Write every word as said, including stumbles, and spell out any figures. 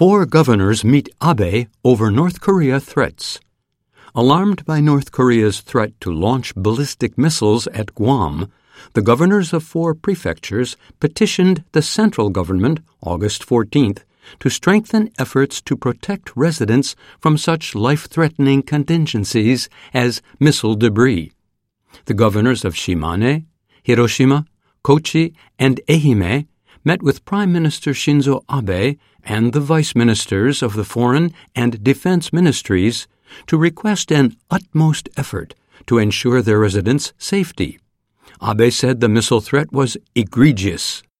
Four governors meet Abe over North Korea threats. Alarmed by North Korea's threat to launch ballistic missiles at Guam, the governors of four prefectures petitioned the central government August fourteenth to strengthen efforts to protect residents from such life-threatening contingencies as missile debris. The governors of Shimane, Hiroshima, Kochi, and Ehime met with Prime Minister Shinzo Abe and the vice ministers of the foreign and defense ministries to request an utmost effort to ensure their residents' safety. Abe said the missile threat was egregious